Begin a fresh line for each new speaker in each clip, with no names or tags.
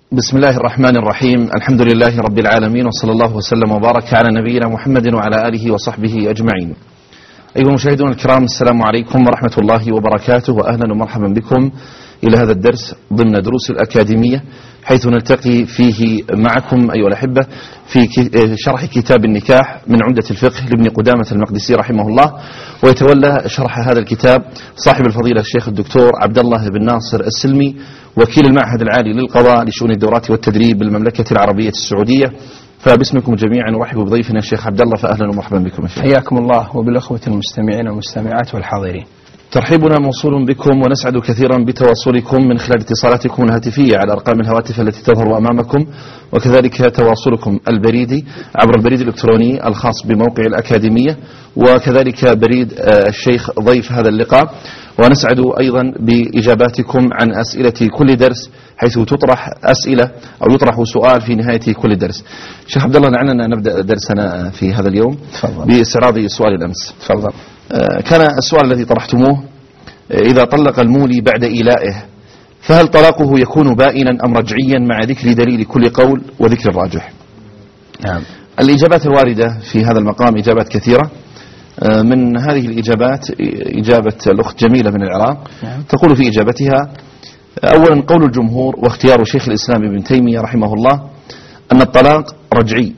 بسم الله الرحمن الرحيم. الحمد لله رب العالمين، وصلى الله وسلم وبارك على نبينا محمد وعلى آله وصحبه أجمعين. أيها المشاهدون الكرام، السلام عليكم ورحمة الله وبركاته، وأهلا ومرحبا بكم إلى هذا الدرس ضمن دروس الأكاديمية، حيث نلتقي فيه معكم أيها الأحبة في شرح كتاب النكاح من عمدة الفقه لابن قدامة المقدسي رحمه الله. ويتولى شرح هذا الكتاب صاحب الفضيلة الشيخ الدكتور عبد الله بن ناصر السلمي، وكيل المعهد العالي للقضاء لشؤون الدورات والتدريب بالمملكة العربية السعودية. فباسمكم جميعا نرحب بضيفنا الشيخ عبد الله، فأهلا ومرحبا بكم.
حياكم الله وبالأخوة المستمعين والمستمعات والحاضرين.
ترحيبنا موصول بكم، ونسعد كثيرا بتواصلكم من خلال اتصالاتكم الهاتفية على أرقام الهواتف التي تظهر أمامكم، وكذلك تواصلكم البريدي عبر البريد الإلكتروني الخاص بموقع الأكاديمية، وكذلك بريد الشيخ ضيف هذا اللقاء. ونسعد أيضا بإجاباتكم عن أسئلة كل درس، حيث تطرح أسئلة أو يطرح سؤال في نهاية كل درس. شيخ عبد الله، لعلنا نبدأ درسنا في هذا اليوم باستعراض سؤال الأمس.
تفضل.
كان السؤال الذي طرحتموه: إذا طلق المولي بعد إيلائه فهل طلاقه يكون بائنا أم رجعيا مع ذكر دليل كل قول وذكر الراجح؟
نعم.
الإجابات الواردة في هذا المقام إجابات كثيرة. من هذه الإجابات إجابة الأخت جميلة من العراق.
نعم.
تقول في إجابتها: أولا، قول الجمهور واختيار شيخ الإسلام ابن تيمية رحمه الله أن الطلاق رجعي،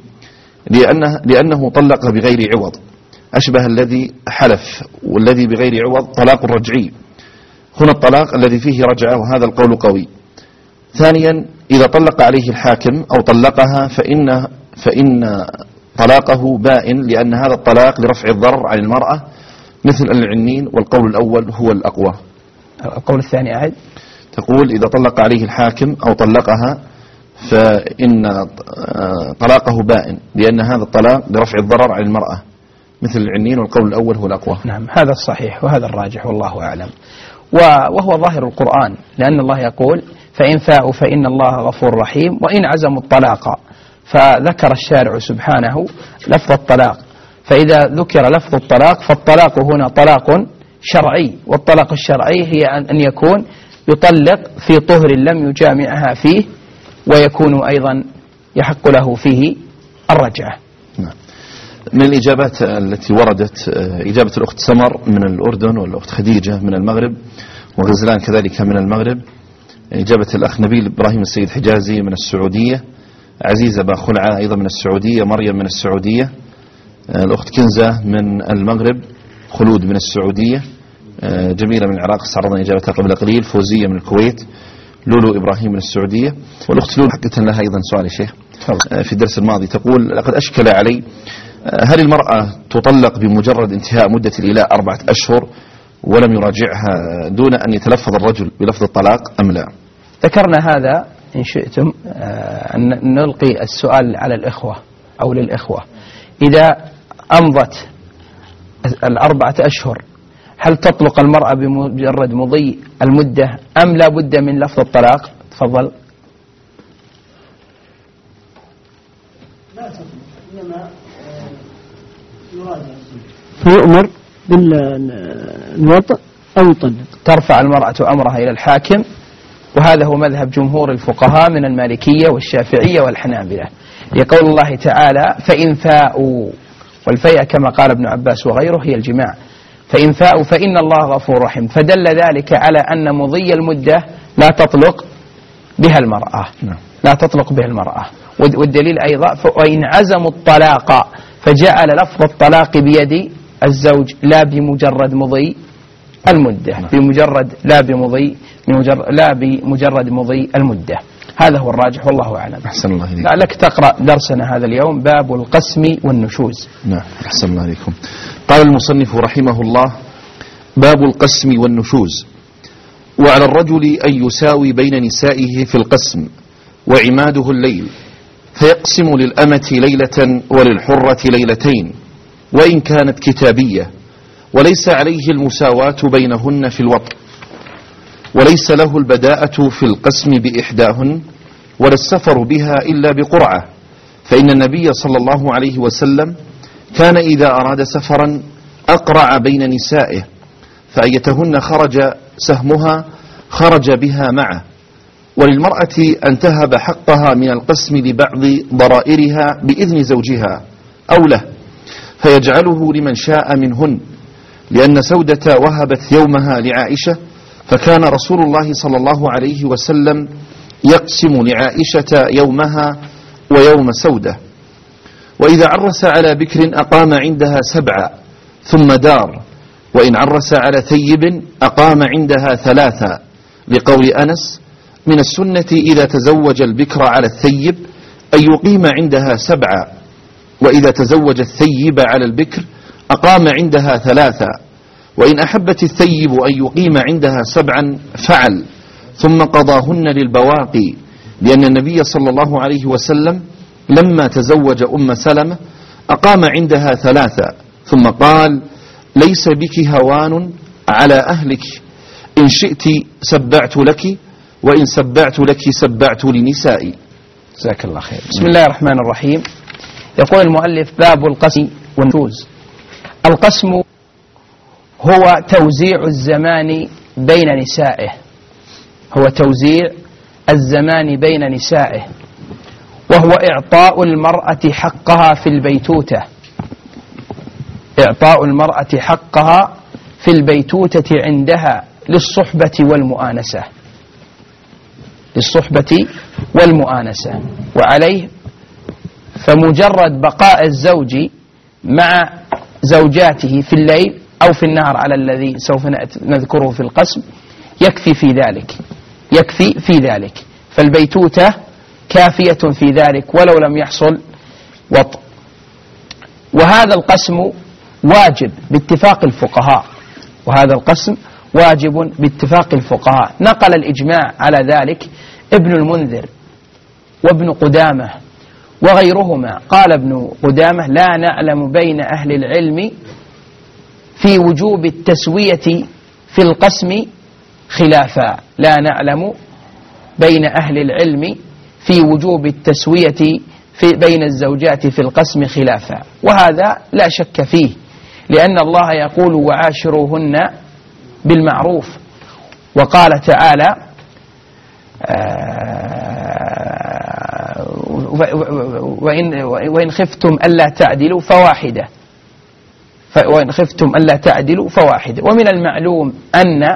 لأنه طلق بغير عوض، أشبه الذي حلف، والذي بغير عوض طلاق رجعي. هنا الطلاق الذي فيه رجعة، وهذا القول قوي. ثانيا، إذا طلق عليه الحاكم أو طلقها فإن طلاقه بائن، لأن هذا الطلاق لرفع الضرر عن المرأة مثل العنين، والقول الأول هو الأقوى.
القول الثاني أعد.
تقول: إذا طلق عليه الحاكم أو طلقها فإن طلاقه بائن، لأن هذا الطلاق لرفع الضرر عن المرأة مثل العنين، والقول الأول هو الأقوى.
نعم، هذا الصحيح وهذا الراجح والله أعلم، وهو ظاهر القرآن، لأن الله يقول: فإن فاءوا فإن الله غفور رحيم، وإن عزموا الطلاق. فذكر الشارع سبحانه لفظ الطلاق، فإذا ذكر لفظ الطلاق فالطلاق هنا طلاق شرعي، والطلاق الشرعي هي أن يكون يطلق في طهر لم يجامعها فيه، ويكون أيضا يحق له فيه الرجعة.
نعم. من الإجابات التي وردت إجابة الأخت سمر من الأردن، والأخت خديجة من المغرب، وغزلان كذلك من المغرب. إجابة الأخ نبيل إبراهيم السيد حجازي من السعودية، عزيزة باخلعة أيضا من السعودية، مريم من السعودية، الأخت كنزة من المغرب، خلود من السعودية، جميلة من العراق استعرضنا إجابتها قبل قليل، فوزية من الكويت، لولو إبراهيم من السعودية. والأخت لولو حقت لها أيضا سؤال يا شيخ في الدرس الماضي، تقول: لقد أشكل علي، هل المرأة تطلق بمجرد انتهاء مدة الإيلاء 4 أشهر ولم يراجعها دون أن يتلفظ الرجل بلفظ الطلاق أم لا؟
ذكرنا هذا إن شئتم أن نلقي السؤال على الإخوة أو للإخوة: إذا أمضت 4 أشهر هل تطلق المرأة بمجرد مضي المدة أم لا بد من لفظ الطلاق؟ تفضل.
لا تطلق، إنما يراجع، فيؤمر بالوطء أو يطلق.
ترفع المرأة أمرها إلى الحاكم، وهذا هو مذهب جمهور الفقهاء من المالكية والشافعية والحنابلة، لقول الله تعالى: فإن فاءوا، والفيء كما قال ابن عباس وغيره هي الجماع، فإن فاءوا فإن الله غفور رحيم، فدل ذلك على أن مضي المدة لا تطلق بها المرأة. لا تطلق بها المرأة. والدليل أيضا: وإن عزموا الطلاق، فجعل لفظ الطلاق بيد الزوج لا بمجرد مضي المدة، بمجرد لا بمجرد مضي المدة. هذا هو الراجح والله أعلم.
أحسن الله إليكم.
لعلك تقرأ درسنا هذا اليوم، باب القسم والنشوز.
نعم، أحسن الله إليكم. قال المصنف رحمه الله: باب القسم والنشوز. وعلى الرجل أن يساوي بين نسائه في القسم، وعماده الليل، فيقسم للأمة ليلة وللحرة ليلتين، وإن كانت كتابية، وليس عليه المساواة بينهن في الوطء، وليس له البداءة في القسم بإحداهن، ولا السفر بها إلا بقرعة، فإن النبي صلى الله عليه وسلم كان إذا أراد سفرا أقرع بين نسائه، فأيتهن خرج سهمها خرج بها معه، وللمرأة أن تهب حقها من القسم لبعض ضرائرها بإذن زوجها أو له فيجعله لمن شاء منهن، لأن سودة وهبت يومها لعائشة، فكان رسول الله صلى الله عليه وسلم يقسم لعائشة يومها ويوم سودة. وإذا عرس على بكر أقام عندها 7 ثم دار، وإن عرس على ثيب أقام عندها 3، لقول أنس: من السنة إذا تزوج البكر على الثيب أن يقيم عندها 7، وإذا تزوج الثيب على البكر أقام عندها 3، وإن أحبت الثيب أن يقيم عندها 7 فعل، ثم قضاهن للبواقي، لأن النبي صلى الله عليه وسلم لما تزوج أم سلمة أقام عندها 3، ثم قال: ليس بك هوان على أهلك، إن شئت سبعت لك، وإن سبعت لك سبعت لنسائي.
جزاك الله خير. بسم الله الرحمن الرحيم. يقول المؤلف: باب القسم والنشوز. القسم هو توزيع الزمان بين نسائه، هو توزيع الزمان بين نسائه، وهو إعطاء المرأة حقها في البيتوتة، إعطاء المرأة حقها في البيتوتة عندها للصحبة والمؤانسة، للصحبة والمؤانسة. وعليه فمجرد بقاء الزوج مع زوجاته في الليل أو في النهار على الذي سوف نذكره في القسم يكفي في ذلك، يكفي في ذلك، فالبيتوتة كافية في ذلك ولو لم يحصل وطء. وهذا القسم واجب باتفاق الفقهاء، وهذا القسم واجب باتفاق الفقهاء. نقل الإجماع على ذلك ابن المنذر وابن قدامة وغيرهما. قال ابن قدامة: لا نعلم بين أهل العلم في وجوب التسوية في القسم خلافا، لا نعلم بين أهل العلم في وجوب التسوية بين الزوجات في القسم خلافا، وهذا لا شك فيه، لأن الله يقول: وعاشروهن بالمعروف. وقال تعالى: وإن خفتم ألا تعدلوا فواحدة، وإن خفتم ألا تعدلوا فواحدة. ومن المعلوم أن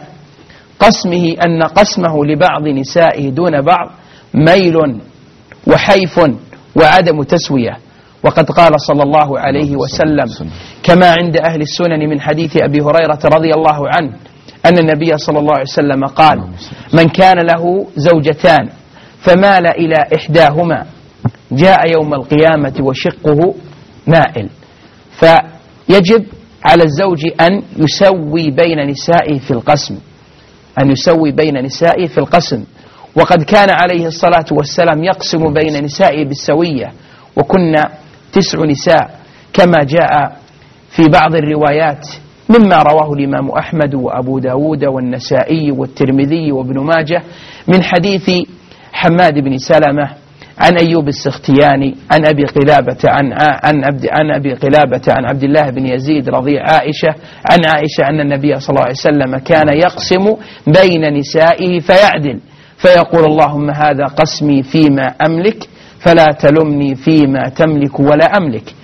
قسمه لبعض نسائه دون بعض ميل وحيف وعدم تسوية. وقد قال صلى الله عليه وسلم كما عند أهل السنن من حديث أبي هريرة رضي الله عنه أن النبي صلى الله عليه وسلم قال: من كان له زوجتان فمال إلى إحداهما جاء يوم القيامة وشقه مائل. فيجب على الزوج أن يسوي بين نسائه في القسم، أن يسوي بين نسائه في القسم. وقد كان عليه الصلاة والسلام يقسم بين نسائه بالسوية، وكنا 9 نساء كما جاء في بعض الروايات مما رواه الإمام أحمد وأبو داود والنسائي والترمذي وابن ماجه من حديث حماد بن سلمة عن أيوب السختياني عن أبي قلابة عن أبي قلابة عن عبد الله بن يزيد رضي عائشة عن عائشة أن النبي صلى الله عليه وسلم كان يقسم بين نسائه فيعدل، فيقول: اللهم هذا قسمي فيما أملك فلا تلمني فيما تملك ولا أملك.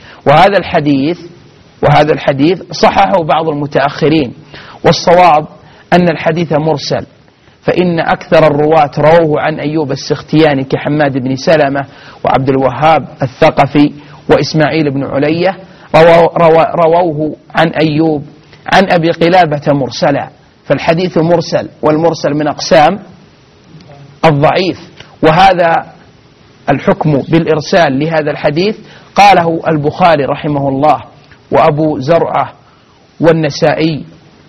وهذا الحديث صححه بعض المتأخرين، والصواب أن الحديث مرسل، فإن أكثر الرواة رووه عن أيوب السختياني كحماد بن سلمة وعبد الوهاب الثقفي وإسماعيل بن علية رووه عن أيوب عن أبي قلابة مرسلا، فالحديث مرسل، والمرسل من أقسام الضعيف. وهذا الحكم بالإرسال لهذا الحديث قاله البخاري رحمه الله وأبو زرعة والنسائي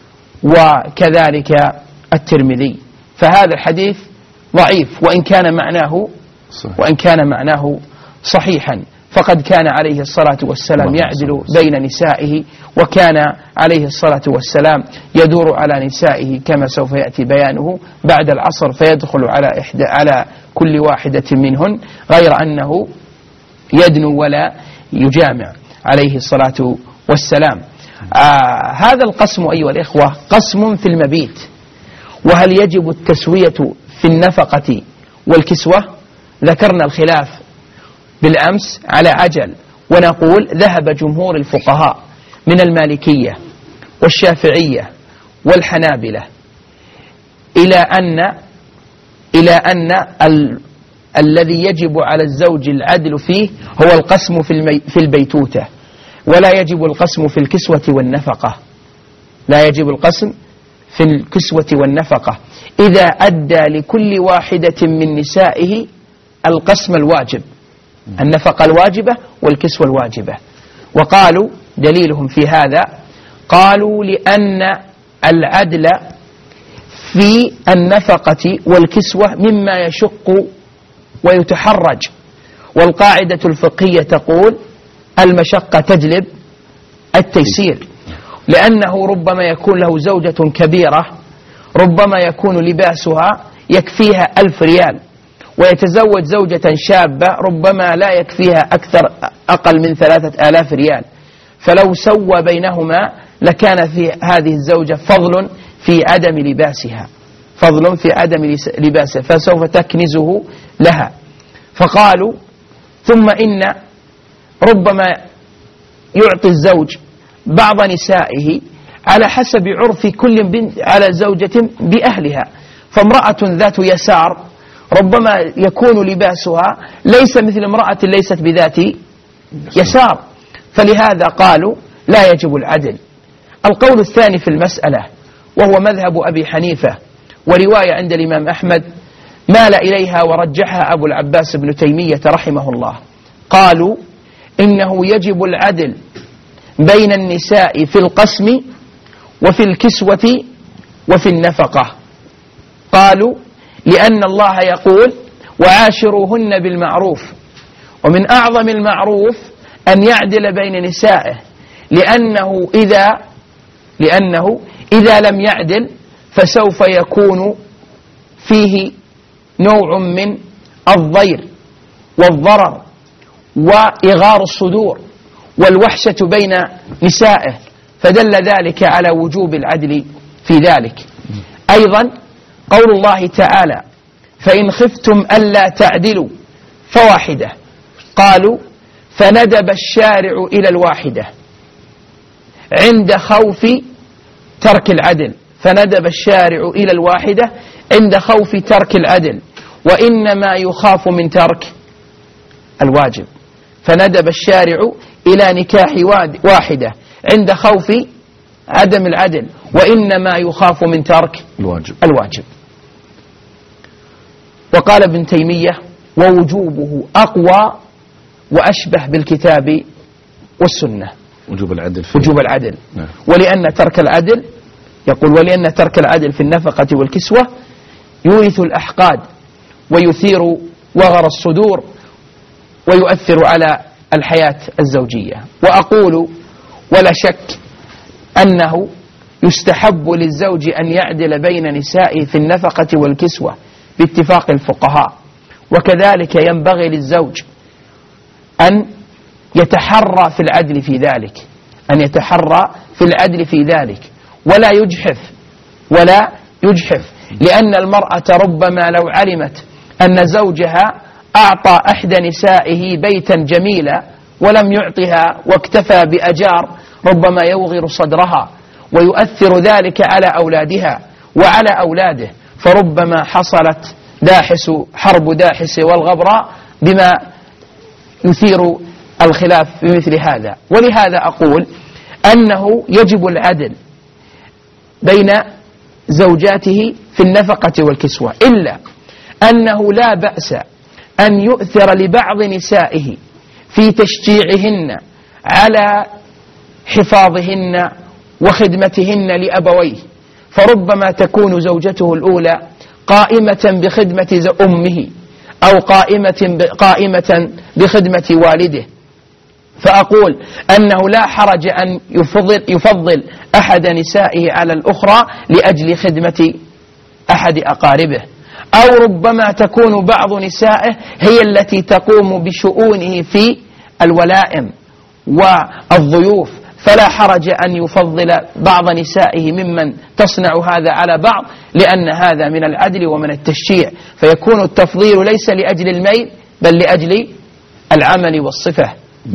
وكذلك الترمذي، فهذا الحديث ضعيف وإن كان معناه صحيحا، فقد كان عليه الصلاة والسلام يعدل بين نسائه، وكان عليه الصلاة والسلام يدور على نسائه كما سوف يأتي بيانه بعد العصر، فيدخل على كل واحدة منهن، غير أنه يدنو ولا يجامع عليه الصلاة والسلام. هذا القسم أيها الإخوة قسم في المبيت، وهل يجب التسوية في النفقة والكسوة ذكرنا الخلاف بالأمس على عجل، ونقول ذهب جمهور الفقهاء من المالكية والشافعية والحنابلة إلى أن الذي يجب على الزوج العدل فيه هو القسم في البيتوتة، ولا يجب القسم في الكسوة والنفقة، لا يجب القسم في الكسوة والنفقة إذا أدى لكل واحدة من نسائه القسم الواجب، النفقة الواجبة والكسوة الواجبة. وقالوا دليلهم في هذا، قالوا لأن العدل في النفقة والكسوة مما يشق ويتحرج، والقاعدة الفقهية تقول المشقة تجلب التيسير، لأنه ربما يكون له زوجة كبيرة ربما يكون لباسها يكفيها 1000 ريال، ويتزوج زوجة شابة ربما لا يكفيها أقل من 3000 ريال، فلو سوى بينهما لكان في هذه الزوجة فضل في عدم لباسها فسوف تكنزه لها. فقالوا ثم إن ربما يعطي الزوج بعض نسائه على حسب عرف كل بنت على زوجة بأهلها، فامرأة ذات يسار ربما يكون لباسها ليس مثل امرأة ليست بذات يسار، فلهذا قالوا لا يجب العدل. القول الثاني في المسألة وهو مذهب أبي حنيفة ورواية عند الإمام أحمد مال إليها ورجحها أبو العباس بن تيمية رحمه الله، قالوا إنه يجب العدل بين النساء في القسم وفي الكسوة وفي النفقة. قالوا لأن الله يقول وعاشروهن بالمعروف، ومن أعظم المعروف أن يعدل بين نسائه، لأنه إذا لم يعدل فسوف يكون فيه نوع من الضير والضرر وإغار الصدور والوحشة بين نسائه، فدل ذلك على وجوب العدل في ذلك. أيضا قول الله تعالى فإن خفتم ألا تعدلوا فواحدة، قالوا فندب الشارع إلى الواحدة عند خوف ترك العدل، فندب الشارع إلى الواحدة عند خوف ترك العدل، وإنما يخاف من ترك الواجب، فندب الشارع إلى نكاح واحدة عند خوف عدم العدل، وإنما يخاف من ترك الواجب. وقال ابن تيمية ووجوبه أقوى وأشبه بالكتاب والسنة، وجوب العدل نعم. ولأن ترك العدل يقول ولأن ترك العدل في النفقة والكسوة يورث الأحقاد ويثير وغر الصدور ويؤثر على الحياة الزوجية. وأقول ولا شك أنه يستحب للزوج أن يعدل بين نسائه في النفقة والكسوة باتفاق الفقهاء، وكذلك ينبغي للزوج أن يتحرى في العدل في ذلك ولا يجحف لأن المرأة ربما لو علمت أن زوجها أعطى إحدى نسائه بيتا جميلا ولم يعطها واكتفى بأجار ربما يوغر صدرها ويؤثر ذلك على أولادها وعلى أولاده، فربما حصلت حرب داحس والغبراء بما يثير الخلاف بمثل هذا. ولهذا أقول أنه يجب العدل بين زوجاته في النفقة والكسوة، إلا أنه لا بأس أن يؤثر لبعض نسائه في تشجيعهن على حفاظهن وخدمتهن لأبويه، فربما تكون زوجته الأولى قائمة بخدمة أمه أو قائمة بخدمة والده، فأقول أنه لا حرج أن يفضل أحد نسائه على الأخرى لأجل خدمة أحد أقاربه، أو ربما تكون بعض نسائه هي التي تقوم بشؤونه في الولائم والضيوف، فلا حرج أن يفضل بعض نسائه ممن تصنع هذا على بعض، لأن هذا من العدل ومن التشجيع، فيكون التفضيل ليس لأجل الميل بل لأجل العمل والصفة،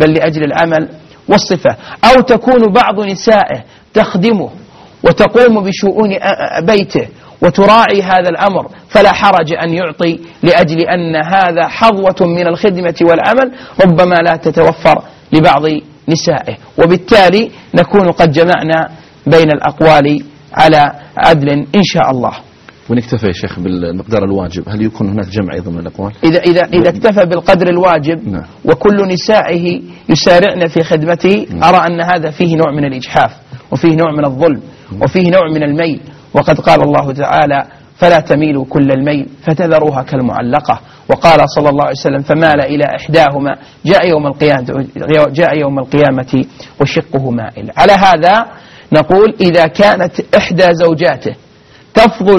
أو تكون بعض نسائه تخدمه وتقوم بشؤون بيته وتراعي هذا الأمر، فلا حرج أن يعطي لأجل أن هذا حظوة من الخدمة والعمل ربما لا تتوفر لبعض نسائه، وبالتالي نكون قد جمعنا بين الأقوال على عدل إن شاء الله.
ونكتفي يا شيخ بالمقدار الواجب، هل يكون هناك جمع أيضا من الأقوال؟
إذا اكتفى بالقدر الواجب وكل نسائه يسارعن في خدمته، أرى أن هذا فيه نوع من الإجحاف وفيه نوع من الظلم وفيه نوع من الميل، وقد قال الله تعالى فلا تميلوا كل الميل فتذروها كالمعلقة، وقال صلى الله عليه وسلم فمال إلى إحداهما جاء يوم القيامة وشقه مائل. على هذا نقول إذا كانت إحدى زوجاته تفضل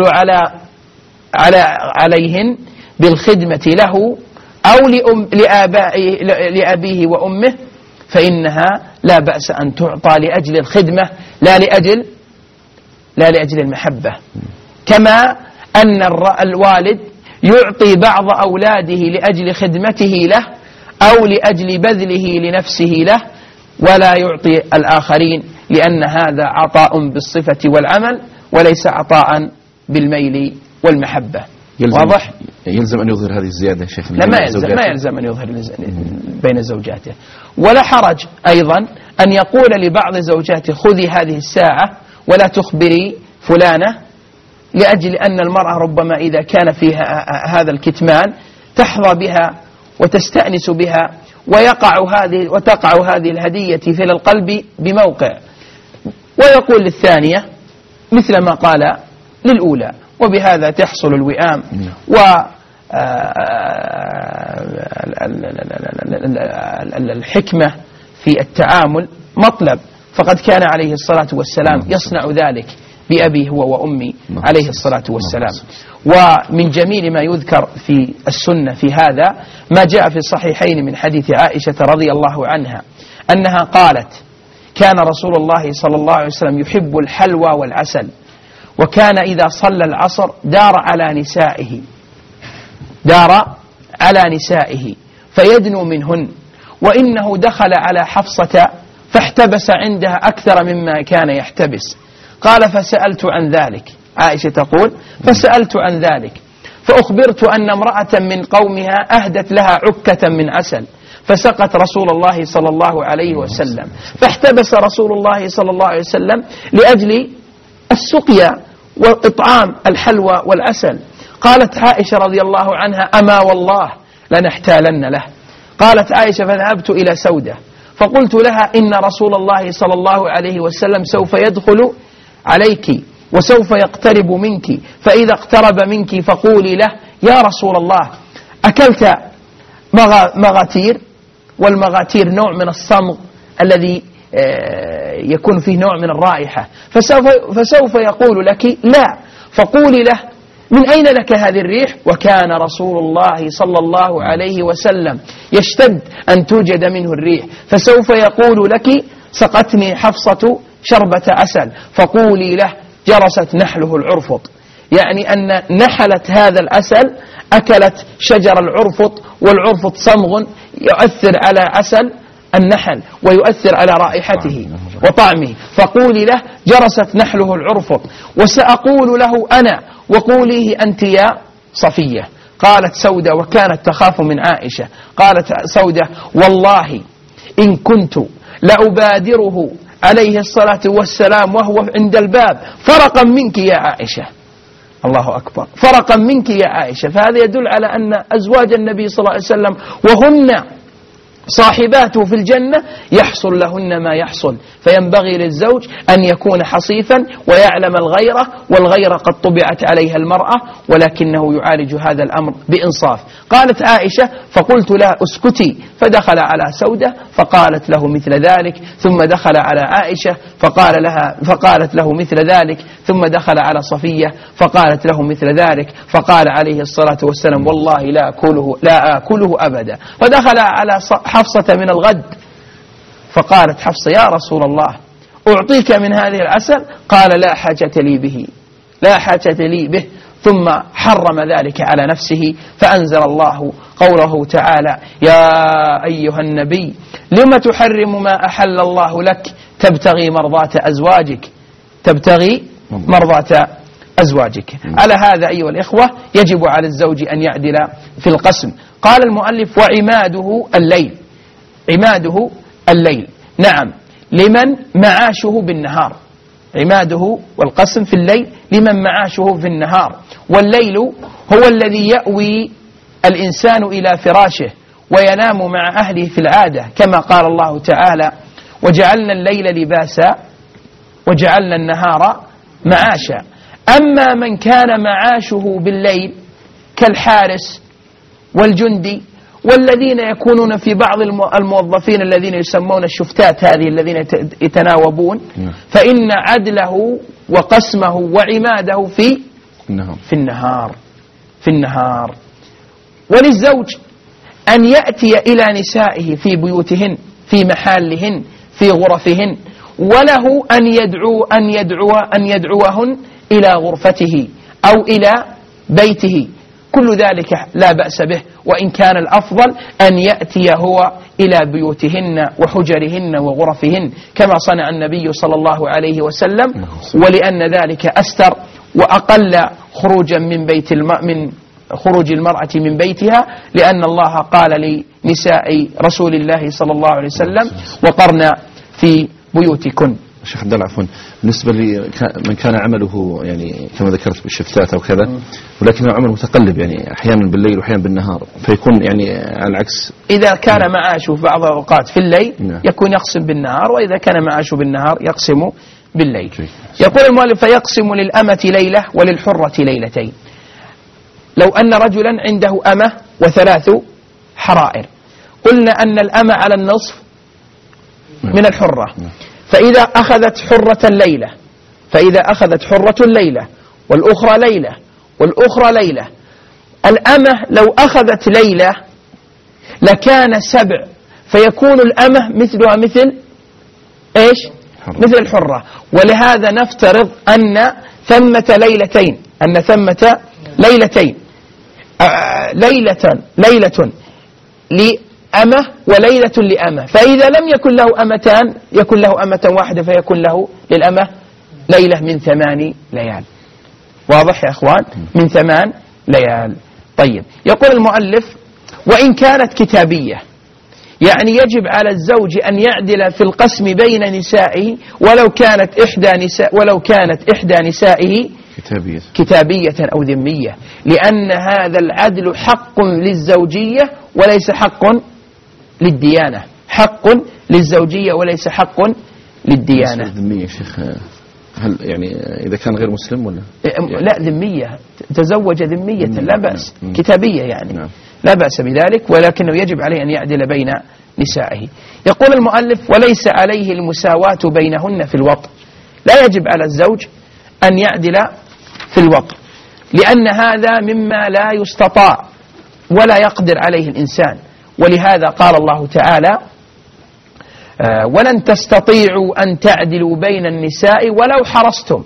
عليهن بالخدمة له أو لأبيه وأمه، فإنها لا بأس أن تعطى لأجل الخدمة لا لأجل المحبة، كما أن الوالد يعطي بعض أولاده لأجل خدمته له أو لأجل بذله لنفسه له، ولا يعطي الآخرين، لأن هذا عطاء بالصفة والعمل وليس عطاء بالميل والمحبة. واضح؟
يلزم أن يظهر هذه الزيادة يا شيخ؟
لا، ما يلزم أن يظهر بين زوجاته. ولا حرج أيضا أن يقول لبعض زوجاته خذي هذه الساعة ولا تخبري فلانة، لأجل أن المرأة ربما إذا كان فيها هذا الكتمان تحظى بها وتستأنس بها وتقع هذه الهدية في القلب بموقع، ويقول للثانية مثل ما قال للأولى، وبهذا تحصل الوئام والحكمة في التعامل مطلب، فقد كان عليه الصلاة والسلام يصنع ذلك بأبي هو وأمي عليه الصلاة والسلام. ومن جميل ما يذكر في السنة في هذا ما جاء في الصحيحين من حديث عائشة رضي الله عنها أنها قالت كان رسول الله صلى الله عليه وسلم يحب الحلوى والعسل، وكان إذا صلى العصر دار على نسائه فيدنو منهن، وإنه دخل على حفصة فاحتبس عندها أكثر مما كان يحتبس. قال فسألت عن ذلك، عائشة تقول فسألت عن ذلك فأخبرت أن امرأة من قومها أهدت لها عكة من عسل فسقت رسول الله صلى الله عليه وسلم، فاحتبس رسول الله صلى الله عليه وسلم لأجل السقيا وإطعام الحلوى والعسل. قالت عائشة رضي الله عنها أما والله لنحتالن له. قالت عائشة فذهبت إلى سودة فقلت لها إن رسول الله صلى الله عليه وسلم سوف يدخل عليك وسوف يقترب منك، فإذا اقترب منك فقولي له يا رسول الله أكلت مغاتير، والمغاتير نوع من الصمغ الذي يكون فيه نوع من الرائحة، فسوف يقول لك لا، فقولي له من أين لك هذه الريح؟ وكان رسول الله صلى الله عليه وسلم يشتد أن توجد منه الريح، فسوف يقول لك سقتني حفصة شربة عسل، فقولي له جرست نحله العرفط، يعني أن نحلة هذا العسل أكلت شجر العرفط، والعرفط صمغ يؤثر على عسل النحل ويؤثر على رائحته وطعمه، فقولي له جرست نحله العرفط، وسأقول له أنا وقوليه أنت يا صفية. قالت سودة وكانت تخاف من عائشة، قالت سودة والله إن كنت لأبادره عليه الصلاة والسلام وهو عند الباب فرقا منك يا عائشة. الله أكبر، فرقا منك يا عائشة. فهذا يدل على أن أزواج النبي صلى الله عليه وسلم وهن صاحباته في الجنة يحصل لهن ما يحصل، فينبغي للزوج أن يكون حصيفا ويعلم الغيرة، والغيرة قد طبعت عليها المرأة، ولكنه يعالج هذا الأمر بإنصاف. قالت عائشة فقلت لها اسكتي، فدخل على سودة فقالت له مثل ذلك، ثم دخل على عائشة فقالت له مثل ذلك، ثم دخل على صفية فقالت له مثل ذلك، فقال عليه الصلاة والسلام والله لا آكله أبدا. فدخل على حفصة من الغد فقالت حفصة يا رسول الله أعطيك من هذه العسل؟ قال لا حاجة لي به، لا حاجة لي به. ثم حرم ذلك على نفسه، فأنزل الله قوله تعالى: يا أيها النبي لم تحرم ما أحل الله لك تبتغي مرضاة أزواجك، تبتغي مرضاة أزواجك. على هذا أيها الإخوة يجب على الزوج أن يعدل في القسم. قال المؤلف: وعماده الليل، عماده الليل. نعم، لمن معاشه بالنهار، عماده والقسم في الليل لمن معاشه في النهار. والليل هو الذي يأوي الإنسان إلى فراشه وينام مع أهله في العادة، كما قال الله تعالى: وجعلنا الليل لباسا وجعلنا النهار معاشا. أما من كان معاشه بالليل كالحارس والجندي والذين يكونون في بعض الموظفين الذين يسمون الشفتات هذه الذين يتناوبون، فإن عدله وقسمه وعماده في النهار. وللزوج أن يأتي إلى نسائه في بيوتهن، في محالهن، في غرفهن، وله أن يدعوهن إلى غرفته أو إلى بيته، كل ذلك لا بأس به. وإن كان الأفضل أن يأتي هو إلى بيوتهن وحجرهن وغرفهن كما صنع النبي صلى الله عليه وسلم، ولأن ذلك أستر وأقل خروجا من خروج المرأة من بيتها، لأن الله قال لنساء رسول الله صلى الله عليه وسلم: وقرن في بيوتكن.
شيخ عبد الله، عفوا، بالنسبة لمن كان عمله يعني كما ذكرت بالشفتات أو كذا، ولكنه عمل متقلب، يعني أحيانا بالليل وأحيانا بالنهار، فيكون يعني على العكس.
إذا كان معاشه في بعض الأوقات في الليل يكون يقسم بالنهار، وإذا كان معاشه بالنهار يقسم بالليل. يقول المؤلف: فيقسم للأمة ليلة وللحرة ليلتين. لو أن رجلا عنده أمة وثلاث حرائر، قلنا أن الأمة على النصف من الحرة، فإذا أخذت حرة ليلة والأخرى ليلة، الأمة لو أخذت ليلة لكان 7، فيكون الأمة مثلها مثل إيش؟ مثل الحرة. ولهذا نفترض أن ثمة ليلتين، ليلة لأمة وليلة لأمة. فإذا لم يكن له أمتان يكون له أمة واحدة، فيكون له للأمة ليلة من 8 ليال. واضح يا أخوان؟ من 8 ليال. طيب، يقول المؤلف: وإن كانت كتابية، يعني يجب على الزوج أن يعدل في القسم بين نسائه ولو كانت إحدى نسائه كتابية أو ذمية، لأن هذا العدل حق للزوجية وليس حق للديانة، حق للزوجية وليس حق للديانة.
ذمية شيخ، هل يعني إذا كان غير مسلم ولا؟
لا، ذمية، تزوج ذمية لا بأس، كتابية يعني لا بأس بذلك، ولكنه يجب عليه أن يعدل بين نسائه. يقول المؤلف: وليس عليه المساواة بينهن في الوطء. لا يجب على الزوج أن يعدل في الوطء، لأن هذا مما لا يستطاع ولا يقدر عليه الإنسان. ولهذا قال الله تعالى: ولن تستطيعوا أن تعدلوا بين النساء ولو حرصتم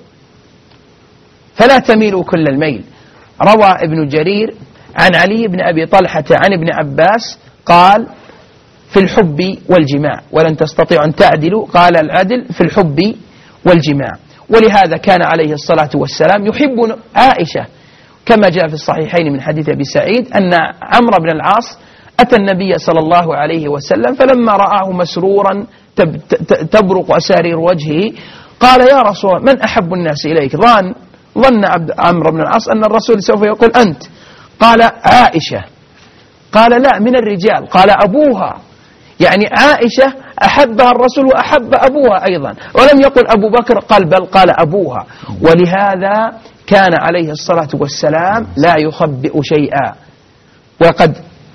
فلا تميلوا كل الميل. روى ابن جرير عن علي بن أبي طلحة عن ابن عباس قال: في الحب والجماع. ولن تستطيعوا أن تعدلوا، قال العدل في الحب والجماع. ولهذا كان عليه الصلاة والسلام يحب عائشة، كما جاء في الصحيحين من حديث أبي سعيد أن عمرو بن العاص أتى النبي صلى الله عليه وسلم، فلما رآه مسرورا تبرق أسارير وجهه قال: يا رسول الله، من أحب الناس إليك؟ ظن عمرو بن العاص أن الرسول سوف يقول أنت، قال عائشة. قال: لا، من الرجال. قال: أبوها، يعني عائشة أحبها الرسول وأحب أبوها أيضا، ولم يقل أبو بكر، بل قال أبوها. ولهذا كان عليه الصلاة والسلام لا يخبئ شيئا. وقد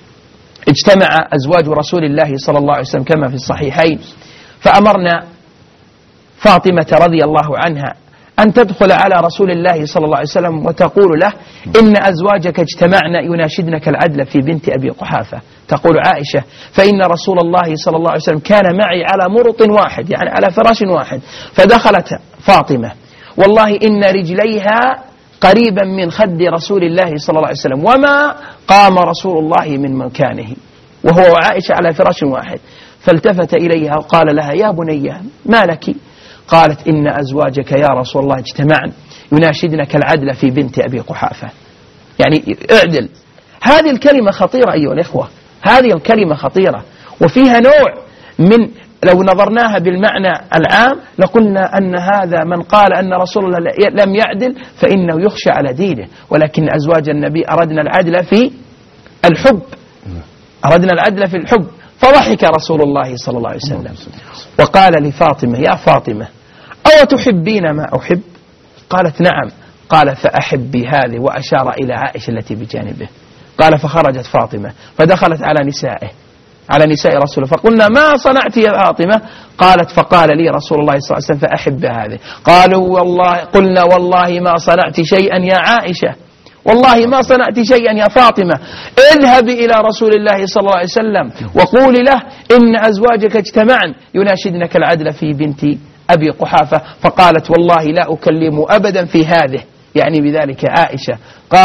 اجتمع أزواج رسول الله صلى الله عليه وسلم كما في الصحيحين، فأمرنا فاطمة رضي الله عنها أن تدخل على رسول الله صلى الله عليه وسلم وتقول له إن أزواجك اجتمعنا يناشدنك العدل في بنت أبي قحافة. تقول عائشة فإن رسول الله صلى الله عليه وسلم كان معي على مرط واحد، يعني على فراش واحد، فدخلت فاطمة والله إن رجليها قريبا من خد رسول الله صلى الله عليه وسلم وما قام رسول الله من مكانه، وهو وعائشة على فراش واحد. فالتفت إليها وقال لها يا بني ما لك؟ قالت إن أزواجك يا رسول الله اجتمعن يناشدنك العدل في بنت أبي قحافة، يعني اعدل. هذه الكلمة خطيرة أيها الإخوة، هذه الكلمة خطيرة، وفيها نوع من، لو نظرناها بالمعنى العام لقلنا أن هذا من قال أن رسول الله لم يعدل فإنه يخشى على دينه، ولكن أزواج النبي أردنا العدل في الحب، أردنا العدل في الحب. فضحك رسول الله صلى الله عليه وسلم وقال لفاطمة يا فاطمة أو تحبين ما أحب؟ قالت نعم. قال فأحبي هذه، وأشار إلى عائشة التي بجانبه. قال فخرجت فاطمة فدخلت على نسائه، على نساء رسوله، فقلنا ما صنعت يا فاطمة؟ قالت فقال لي رسول الله صلى الله عليه وسلم فأحب هذه. قالوا والله، قلنا والله ما صنعت شيئا يا عائشة، والله ما صنعت شيئا يا فاطمة، اذهبي إلى رسول الله صلى الله عليه وسلم وقولي له إن أزواجك اجتمعن يناشدنك العدل في بنت أبي قحافة. فقالت والله لا أكلم أبدا في هذه، يعني بذلك عائشة.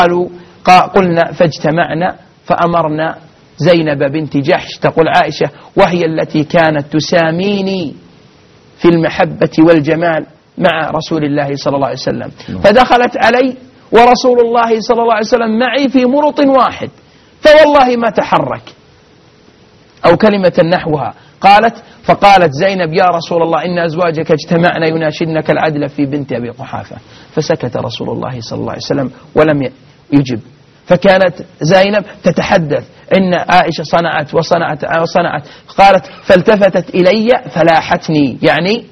قلنا فاجتمعنا فأمرنا زينب بنت جحش، تقول عائشة وهي التي كانت تساميني في المحبة والجمال مع رسول الله صلى الله عليه وسلم، فدخلت علي ورسول الله صلى الله عليه وسلم معي في مرط واحد فوالله ما تحرك، أو كلمة نحوها. فقالت زينب يا رسول الله إن أزواجك اجتمعنا يناشدنك العدل في بنت أبي قحافة. فسكت رسول الله صلى الله عليه وسلم ولم يجب. فكانت زينب تتحدث إن عائشة صنعت وصنعت. قالت فالتفتت إلي فلاحتني، يعني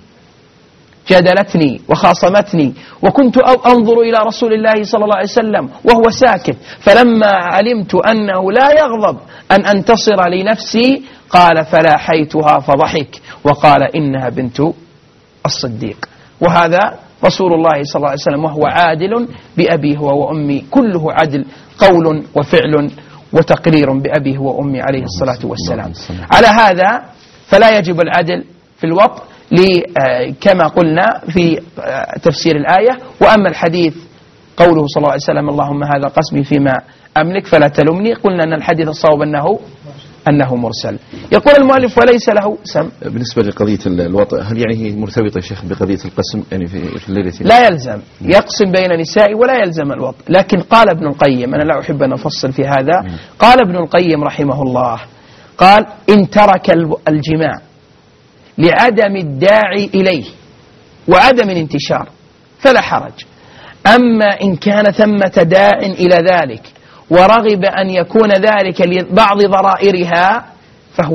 جادلتني وخاصمتني، وكنت أنظر إلى رسول الله صلى الله عليه وسلم وهو ساكت، فلما علمت أنه لا يغضب أن أنتصر لنفسي قال فلاحيتها فضحك وقال إنها بنت الصديق. وهذا رسول الله صلى الله عليه وسلم وهو عادل بأبيه وأمي، كله عدل، قول وفعل وتقرير بأبيه وأمي عليه الصلاة والسلام. على هذا فلا يجب العدل في الوطء كما قلنا في تفسير الآية. وأما الحديث قوله صلى الله عليه وسلم اللهم هذا قسمي فيما أملك فلا تلمني، قلنا أن الحديث الصواب أنه مرسل. يقول المؤلف وليس له سم.
بالنسبة لقضية الوطء هل يعني هي مرتبطة يا شيخ بقضية القسم، يعني في الليلة؟
لا يلزم يقسم بين نسائي ولا يلزم الوطء، لكن قال ابن القيم، أنا لا أحب أن أفصل في هذا، قال ابن القيم رحمه الله قال إن ترك الجماع لعدم الداعي إليه وعدم الانتشار فلا حرج، أما إن كان ثمة داع إلى ذلك ورغب أن يكون ذلك لبعض ضرائرها فهو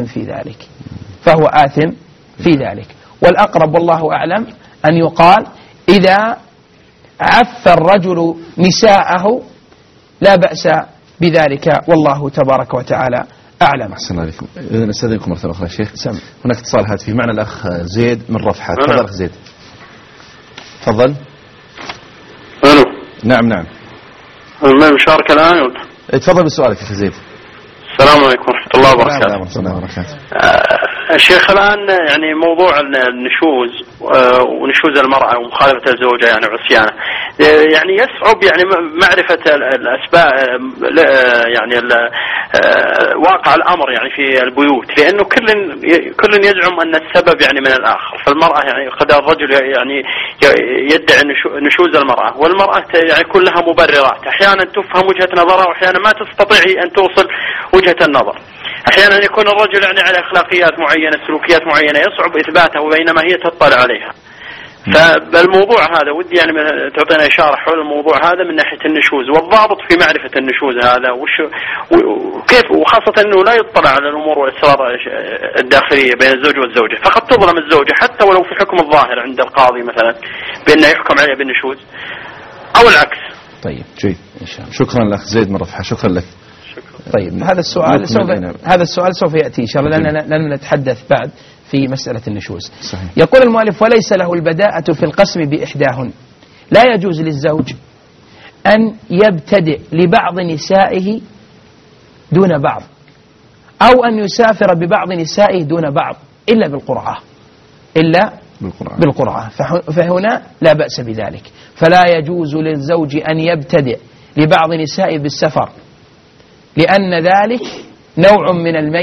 آثم في ذلك. والأقرب والله أعلم أن يقال إذا عف الرجل نساءه لا بأس بذلك، والله تبارك وتعالى أعلم.
أحسن عليكم. إذن أستاذنكم مرة أخرى شيخ. هناك اتصال هاتفي معنا الأخ زيد من رفحة. تفضل أخ زيد. تفضل.
ألو.
نعم.
ما مشاركة الآن؟
تفضل بسؤالك يا أخي زيد.
السلام عليكم ورحمة الله وبركاته.
ورحمة الله وبركاته.
الشيخ الآن يعني موضوع النشوز ونشوز المرأة ومخالفة الزوجة يعني عصيانة، يعني يصعب يعني معرفة الأسباب يعني واقع الأمر يعني في البيوت، لأنه كل يزعم أن السبب يعني من الآخر. فالمرأة يعني قد الرجل يعني يدعي نشوز المرأة، والمرأة يعني يكون لها مبررات، أحيانا تفهم وجهة نظرها وأحيانا ما تستطيع أن توصل وجهة النظر. أحيانا يكون الرجل يعني على أخلاقيات معينة، سلوكيات معينة يصعب إثباتها بينما هي تطلع عليها. فالموضوع هذا ودي يعني تعطينا إشارة حول الموضوع هذا من ناحية النشوز والضابط في معرفة النشوز هذا وكيف، وخاصة أنه لا يطلع على الأمور والأسرار الداخلية بين الزوج والزوجة، فقد تظلم الزوجة حتى ولو في حكم الظاهر عند القاضي مثلا بأنه يحكم عليها بالنشوز أو العكس.
طيب جيد إن شاء الله. شكرا لك زيد من رفحة. شكرا لك.
طيب هذا السؤال سوف يأتي إن شاء الله، لأننا لن نتحدث بعد في مسألة النشوز.
صحيح.
يقول المؤلف وليس له البداءة في القسم بإحداهن. لا يجوز للزوج أن يبتدئ لبعض نسائه دون بعض، أو أن يسافر ببعض نسائه دون بعض إلا بالقرعة، إلا بالقرعة. فهنا لا بأس بذلك. فلا يجوز للزوج أن يبتدئ لبعض نسائه بالسفر، لأن ذلك نوع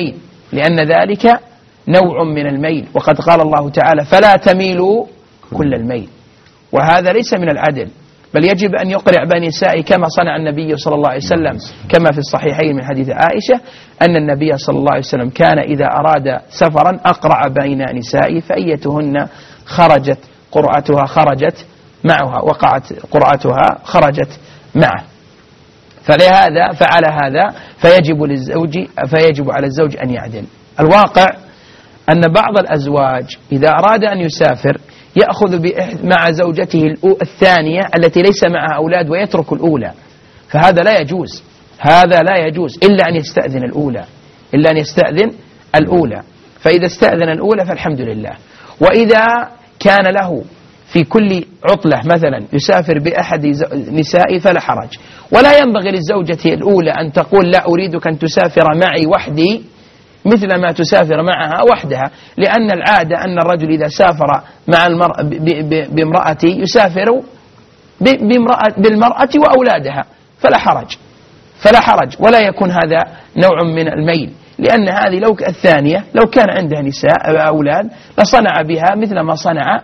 من الميل، وقد قال الله تعالى فلا تميلوا كل الميل، وهذا ليس من العدل، بل يجب أن يقرع بين نسائه كما صنع النبي صلى الله عليه وسلم، كما في الصحيحين من حديث عائشة أن النبي صلى الله عليه وسلم كان إذا أراد سفرا أقرع بين نسائه، فأيتهن خرجت قرعتها خرجت معها، وقعت قرعتها خرجت معه. فلهذا فعل هذا فيجب على الزوج أن يعدل. الواقع أن بعض الأزواج إذا أراد أن يسافر يأخذ مع زوجته الثانية التي ليس معها أولاد ويترك الأولى، فهذا لا يجوز إلا أن يستأذن الأولى. فإذا استأذن الأولى فالحمد لله. وإذا كان له في كل عطلة مثلا يسافر بأحد نسائه فلا حرج. ولا ينبغي للزوجة الأولى أن تقول لا أريدك أن تسافر معي وحدي مثل ما تسافر معها وحدها، لأن العادة أن الرجل إذا سافر مع بامرأته يسافر بالمرأة وأولادها، فلا حرج ولا يكون هذا نوع من الميل، لأن هذه الثانية لو كان عندها نساء أولاد لصنع بها مثل ما صنع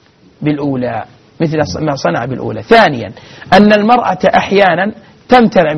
بالأولى. ثانيا أن المرأة أحيانا تمتنع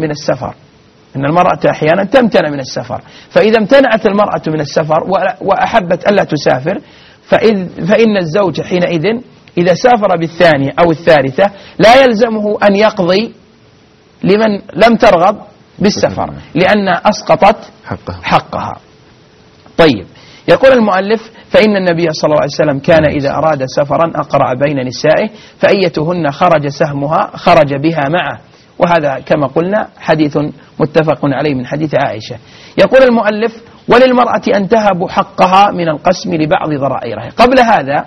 من السفر، فإذا امتنعت المرأة من السفر وأحبت ألا تسافر فإن الزوج حينئذ إذا سافر بالثانية أو الثالثة لا يلزمه أن يقضي لمن لم ترغب بالسفر، لأن أسقطت حقها. طيب، يقول المؤلف فإن النبي صلى الله عليه وسلم كان إذا أراد سفرا أقرع بين نسائه، فأيتهن خرج سهمها خرج بها معه، وهذا كما قلنا حديث متفق عليه من حديث عائشة. يقول المؤلف وللمرأة أن تهب حقها من القسم لبعض ضرائرها. قبل هذا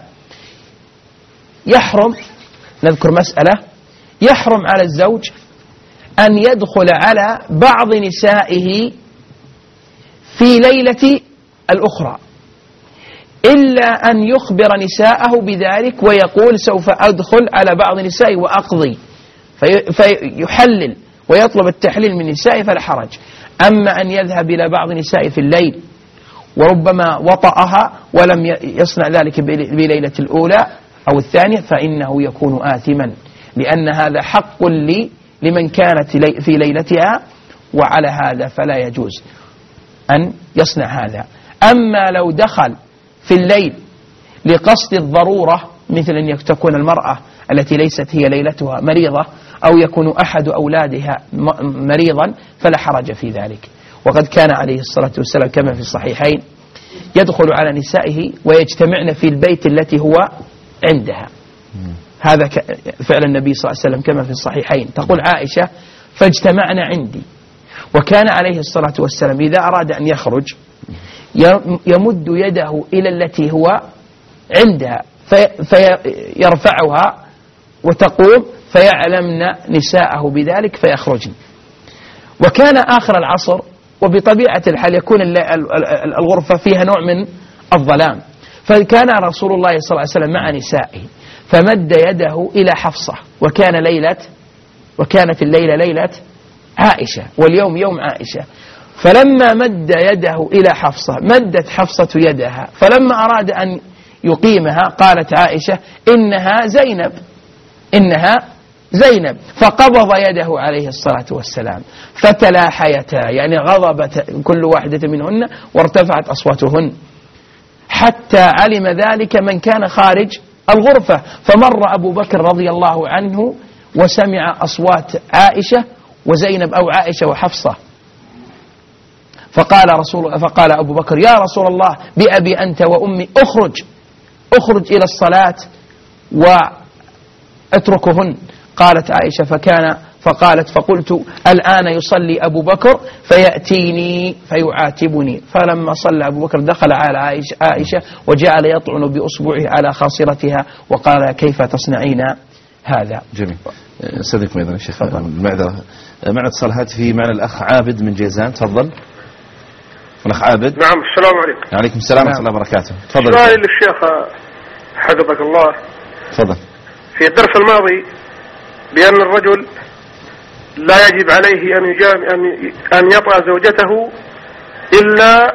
نذكر مسألة، يحرم على الزوج أن يدخل على بعض نسائه في ليلة الأخرى إلا أن يخبر نساءه بذلك ويقول سوف أدخل على بعض نسائي وأقضي، فيحلل ويطلب التحليل من نسائه فلا حرج. أما أن يذهب إلى بعض نسائه في الليل وربما وطأها ولم يصنع ذلك بليلة الأولى أو الثانية فإنه يكون آثما، لأن هذا حق لمن كانت في ليلتها، وعلى هذا فلا يجوز أن يصنع هذا. أما لو دخل في الليل لقصد الضرورة، مثل أن تكون المرأة التي ليست هي ليلتها مريضة أو يكون أحد أولادها مريضا فلا حرج في ذلك. وقد كان عليه الصلاة والسلام كما في الصحيحين يدخل على نسائه ويجتمعن في البيت التي هو عندها. هذا فعل النبي صلى الله عليه وسلم كما في الصحيحين. تقول عائشة فاجتمعنا عندي، وكان عليه الصلاة والسلام إذا أراد أن يخرج يمد يده إلى التي هو عندها فيرفعها وتقوم فيعلمن نساءه بذلك فيخرجن. وكان آخر العصر، وبطبيعة الحال يكون الغرفة فيها نوع من الظلام، فكان رسول الله صلى الله عليه وسلم مع نسائه فمد يده إلى حفصة، وكانت الليلة ليلة عائشة واليوم يوم عائشة، فلما مد يده إلى حفصة مدت حفصة يدها، فلما أراد أن يقيمها قالت عائشة إنها زينب، فقبض يده عليه الصلاة والسلام فتلاحيتا، يعني غضبت كل واحدة منهن وارتفعت أصواتهن، حتى علم ذلك من كان خارج الغرفة، فمر أبو بكر رضي الله عنه وسمع أصوات عائشة وزينب أو عائشة وحفصة، فقال أبو بكر يا رسول الله بأبي أنت وأمي أخرج إلى الصلاة واتركهن. قالت عائشة فكان فقالت فقلت الآن يصلي أبو بكر فيأتيني فيعاتبني. فلما صلى أبو بكر دخل على عائشة وجعل يطعن بأصبعه على خاصرتها وقال كيف تصنعين هذا.
جميل. استاذنكم ايضا يا شيخ المعذره. معنا اتصال هاتفي معنا الاخ عابد من جيزان. تفضل الاخ عابد.
نعم السلام عليكم.
وعليكم السلام ورحمه الله وبركاته. تفضل.
سؤالي للشيخ حفظك الله.
تفضل.
في الدرس الماضي بأن الرجل لا يجب عليه أن يطأ زوجته إلا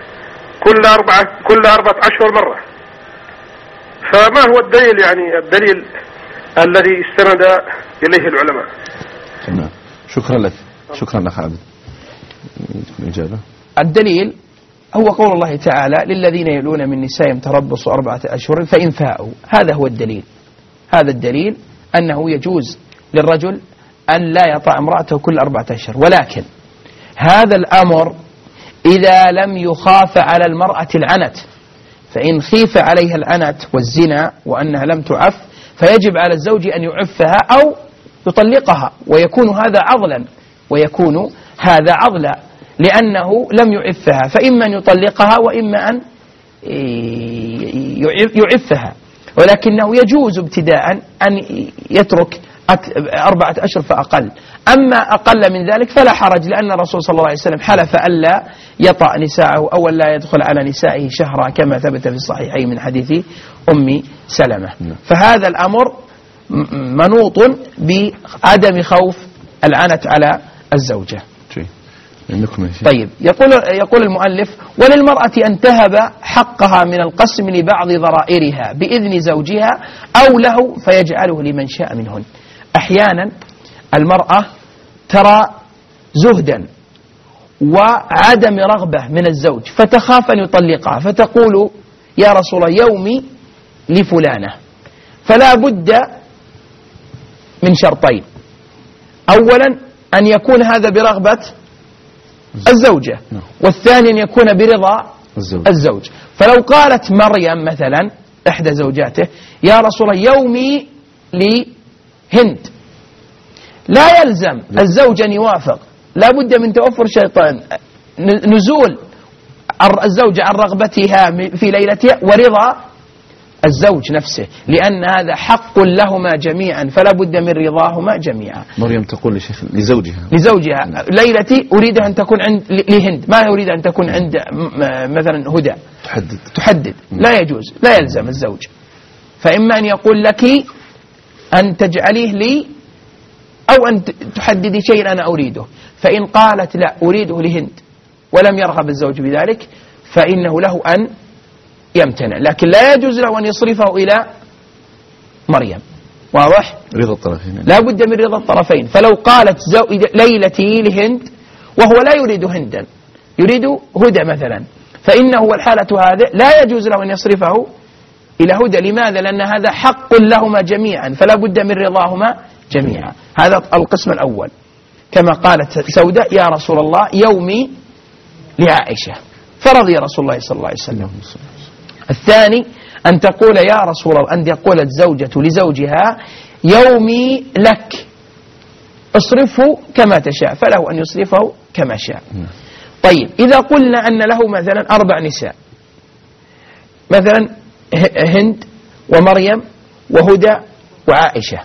كل 4 أشهر مرة. فما هو الدليل الدليل الذي استند إليه العلماء؟
تمام. شكرا لك. شكرا لك عابد. الإجابة.
الدليل هو قول الله تعالى للذين يلون من نسائهم تربصوا 4 أشهر فإن فاءوا. هذا هو الدليل. هذا الدليل أنه يجوز للرجل أن لا يطأ امرأته كل 4 أشهر. ولكن هذا الأمر إذا لم يخاف على المرأة العنت، فإن خيف عليها العنت والزنا وأنها لم تعف فيجب على الزوج أن يعفها أو يطلقها، ويكون هذا عضلا لأنه لم يعفها، فإما أن يطلقها وإما أن يعفها. ولكنه يجوز ابتداء أن يترك 4 أشهر فأقل. أما أقل من ذلك فلا حرج، لأن الرسول صلى الله عليه وسلم حلف ألا يطأ نساءه أو ألا يدخل على نسائه شهرا كما ثبت في الصحيحين من حديث أم سلمة. فهذا الأمر منوط بعدم خوف العنت على الزوجة. طيب. يقول المؤلف وللمرأة أن تهب حقها من القسم لبعض ضرائرها بإذن زوجها أو له فيجعله لمن شاء منهن. أحيانا المرأة ترى زهدا وعدم رغبة من الزوج فتخاف أن يطلقها، فتقول يا رسول الله يومي لفلانة. فلا بد من شرطين: أولا أن يكون هذا برغبة الزوجة، والثاني أن يكون برضا الزوج. فلو قالت مريم مثلا إحدى زوجاته يا رسول الله يومي لهند، لا يلزم الزوج أن يوافق، لا بد من توفر شيطان نزول الزوجة عن رغبتها في ليلتها ورضا الزوج نفسه، لأن هذا حق لهما جميعا فلا بد من رضاهما جميعا.
مريم تقول لشيخ لزوجها
ليلتي أريدها أن تكون عند لهند، ما أريد أن تكون عند مثلا هدى. تحدد. لا يجوز، لا يلزم الزوج. فإما أن يقول لك أن تجعليه لي أو أن تحددي شيء أنا أريده. فإن قالت لا أريده لهند ولم يرغب الزوج بذلك فإنه له أن يمتنع، لكن لا يجوز له أن يصرفه إلى مريم. واضح؟
رضا الطرفين.
لا بد من رضا الطرفين. فلو قالت ليلتي لهند وهو لا يريد هندا، يريد هدى مثلا، فإنه والحالة هذه لا يجوز له أن يصرفه إلى هدى. لماذا؟ لأن هذا حق لهما جميعا فلا بد من رضاهما جميعا. هذا القسم الأول. كما قالت سوداء يا رسول الله يومي لعائشة، فرضي رسول الله صلى الله عليه وسلم. الثاني أن تقول يا رسول الله، أن يقول الزوجة لزوجها يومي لك اصرفه كما تشاء، فله أن يصرفه كما شاء. طيب إذا قلنا أن له مثلا 4 نساء، مثلا هند ومريم وهدى وعائشة،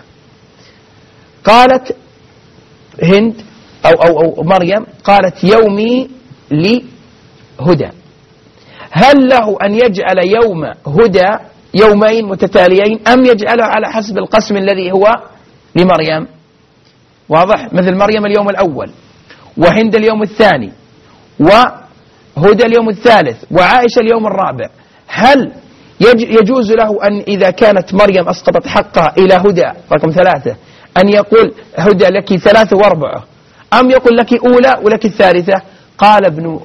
قالت هند أو مريم قالت يومي لهدى، هل له أن يجعل يوم هدى يومين متتاليين أم يجعله على حسب القسم الذي هو لمريم؟ واضح؟ مثل مريم اليوم الأول وهند اليوم الثاني وهدى اليوم الثالث وعائشة اليوم الرابع. هل يجوز له أن إذا كانت مريم أسقطت حقها إلى هدى رقم 3 أن يقول هدى لك 3 و4، أم يقول لك أولى ولك الثالثة؟ قال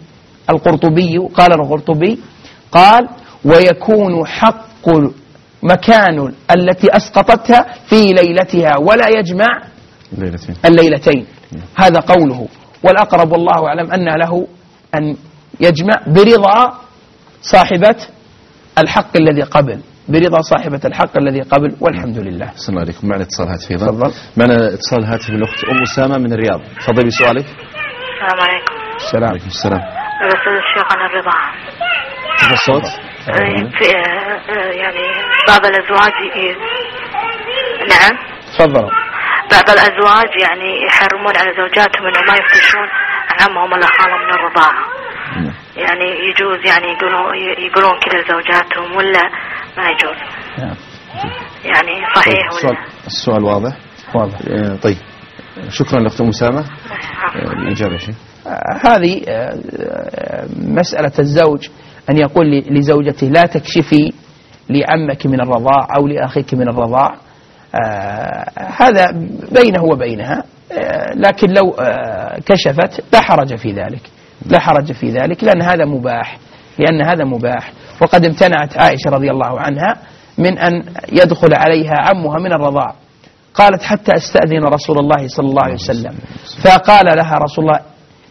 القرطبي قال ويكون حق مكان التي أسقطتها في ليلتها ولا يجمع الليلتين. هذا قوله، والأقرب والله أعلم أن له أن يجمع برضا صاحبة الحق الذي قبل، برضا صاحبة الحق الذي قبل، والحمد لله.
السلام عليكم. معنا اتصال هاتفي أيضا.
تفضل.
معنا اتصال هاتفي من الأخت أم أسامة من الرياض. تفضلي سؤالك.
السلام عليكم.
السلام.
عليكم السلام.
بسأل الشيخ عن الرضاعة.
كيف الصوت؟
في يعني بعض الأزواج نعم.
تفضلوا.
بعض الأزواج يعني يحرمون على زوجاتهم إنه ما يفتشون عمهم ولا خالهم من الرضاعة. يعني يجوز يعني يقولون كذا لزوجاتهم ولا ما يجوز؟ يعني صحيح ولا؟
السؤال واضح.
واضح.
طيب شكرا لأخت أم أسامة. الإجابة شيء.
هذه مسألة الزوج أن يقول لزوجته لا تكشفي لعمك من الرضاع أو لأخيك من الرضاع، هذا بينه وبينها، لكن لو كشفت لا حرج في ذلك، لا حرج في ذلك، لأن هذا مباح. وقد امتنعت عائشة رضي الله عنها من أن يدخل عليها عمها من الرضاع، قالت حتى استأذن رسول الله صلى الله عليه وسلم، فقال لها رسول الله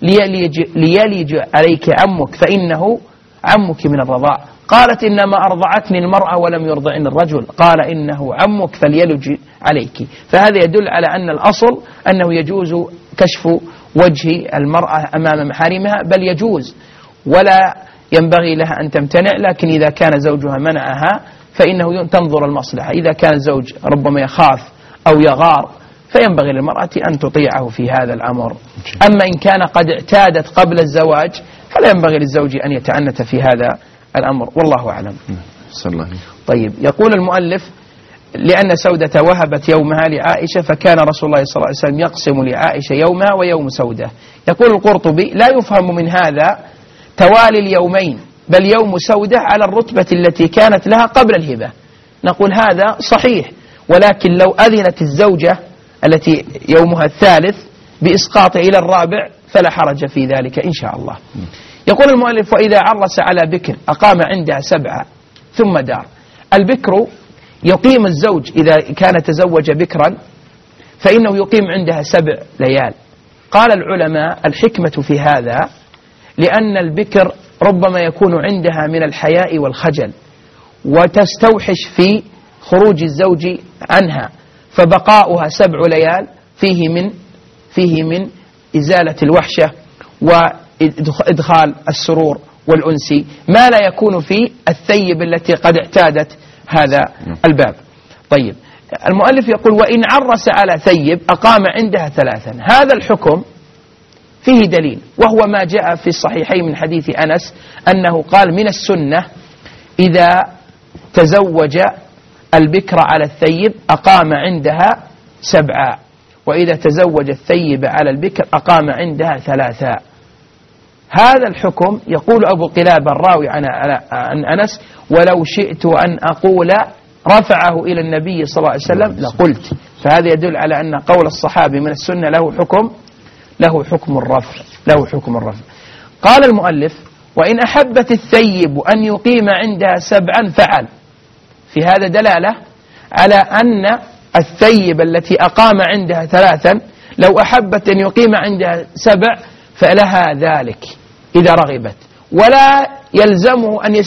ليلج عليك عمك فإنه عمك من الرضاع. قالت إنما أرضعتني المرأة ولم يرضعني الرجل، قال إنه عمك فليلج عليك. فهذا يدل على أن الأصل أنه يجوز كشف وجه المرأة أمام محارمها، بل يجوز ولا ينبغي لها أن تمتنع، لكن إذا كان زوجها منعها فإنه تنظر المصلحة. إذا كان الزوج ربما يخاف أو يغار فينبغي للمرأة أن تطيعه في هذا الأمر. أما إن كان قد اعتادت قبل الزواج فلا ينبغي للزوج أن يتعنت في هذا الأمر، والله أعلم. طيب، يقول المؤلف لأن سودة وهبت يومها لعائشة فكان رسول الله صلى الله عليه وسلم يقسم لعائشة يومها ويوم سودة. يقول القرطبي لا يفهم من هذا توالي اليومين، بل يوم سودة على الرتبة التي كانت لها قبل الهبة. نقول هذا صحيح، ولكن لو أذنت الزوجة التي يومها الثالث بإسقاط إلى الرابع فلا حرج في ذلك إن شاء الله. يقول المؤلف وإذا عرس على بكر أقام عندها 7 ثم دار. البكر يقيم الزوج إذا كان تزوج بكرا فإنه يقيم عندها 7 ليال. قال العلماء الحكمة في هذا لأن البكر ربما يكون عندها من الحياء والخجل وتستوحش في خروج الزوج عنها، فبقاؤها 7 ليال فيه من إزالة الوحشة وإدخال السرور والأنس ما لا يكون في الثيب التي قد اعتادت هذا الباب. طيب، المؤلف يقول وإن عرس على ثيب أقام عندها 3. هذا الحكم فيه دليل، وهو ما جاء في الصحيحين من حديث أنس أنه قال من السنة إذا تزوج البكر على الثيب أقام عندها 7، وإذا تزوج الثيب على البكر أقام عندها 3. هذا الحكم يقول أبو قلابة الراوي عن أنس ولو شئت أن أقول رفعه إلى النبي صلى الله عليه وسلم لقلت. فهذا يدل على أن قول الصحابي من السنة له حكم الرفع. قال المؤلف وإن أحبت الثيب أن يقيم عندها 7 فعل. في هذا دلالة على أن الثيب التي أقام عندها 3 لو أحبت أن يقيم عندها 7 فلها ذلك إذا رغبت، ولا يلزمه أن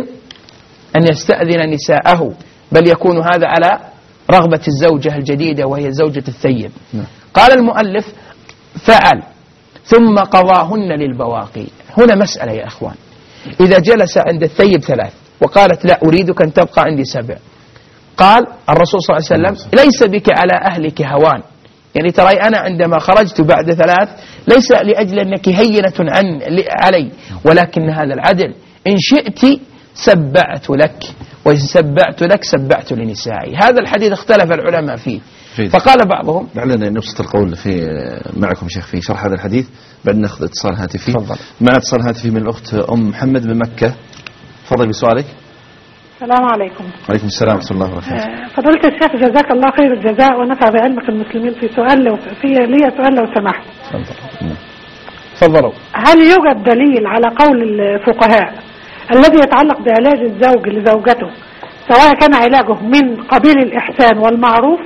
يستأذن نساءه، بل يكون هذا على رغبة الزوجة الجديدة وهي زوجة الثيب. قال المؤلف فعل ثم قضاهن للبواقي. هنا مسألة يا أخوان، إذا جلس عند الثيب 3 وقالت لا أريدك أن تبقى عندي 7، قال الرسول صلى الله عليه وسلم ليس بك على أهلك هوان، يعني ترى أنا عندما خرجت بعد 3 ليس لأجل أنك هينة علي، ولكن هذا العدل، إن شئت سبعت لك وإن سبعت لك سبعت لنسائي. هذا الحديث اختلف العلماء فيه، فقال بعضهم
لعلنا نبسط القول معكم شيخ في شرح هذا الحديث بعد ناخذ اتصال هاتفي. معنا اتصال هاتفي من الأخت أم محمد من مكة. تفضل بسؤالك.
السلام عليكم.
وعليكم السلام ورحمة الله وبركاته.
فضيلة الشيخ جزاك الله خير الجزاء ونفع بعلمك المسلمين. في لي سؤال لو سمحت.
تفضلوا.
هل يوجد دليل على قول الفقهاء الذي يتعلق بعلاج الزوج لزوجته سواء كان علاجه من قبيل الإحسان والمعروف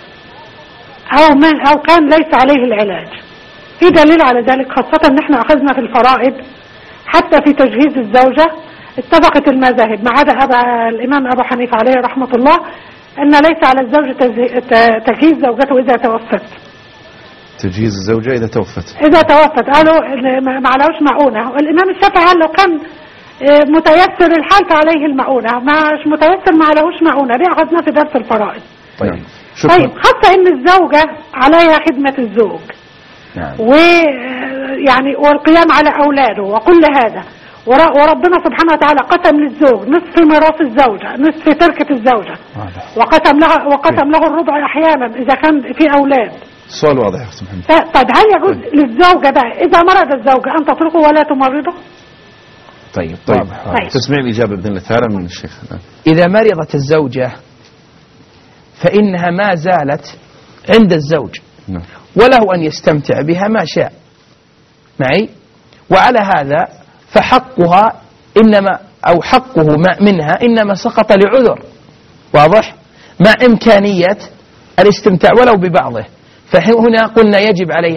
أو كان ليس عليه العلاج؟ في دليل على ذلك، خاصة ان احنا أخذنا في الفرائض حتى في تجهيز الزوجة اتفقت المذاهب ما عدا الإمام أبو حنيفة عليه رحمة الله أن ليس على الزوج تجهيز زوجته إذا توفت.
تجهيز الزوجة إذا توفت.
إذا توفت قالوا ما عليهوش مؤونة. الإمام الشافعي قال لو كان متيسر الحال فعليه المؤونة، مش متيسر ما عليهوش مؤونة. دي أخذنا في درس الفرائض. طيب خاصة إن الزوجة عليها خدمة الزوج.
نعم.
ويعني والقيام على أولاده وكل هذا، وربنا سبحانه وتعالى قسم للزوج نصف ميراث الزوجة، نصف تركة الزوجة، وقسم له الربع أحيانا إذا كان في أولاد.
السؤال واضح يا أختي محمد.
طيب هل يجوز للزوجة بقى إذا مرض الزوجة أن تتركه ولا تمرضه؟
طيب. تسمع الإجابة بإذن الله تعالى من الشيخ.
إذا مرضت الزوجة فإنها ما زالت عند الزوج، وله أن يستمتع بها ما شاء معي، وعلى هذا فحقها إنما أو حقه منها إنما سقط لعذر واضح، مع إمكانية الاستمتاع ولو ببعضه. فهنا قلنا يجب عليه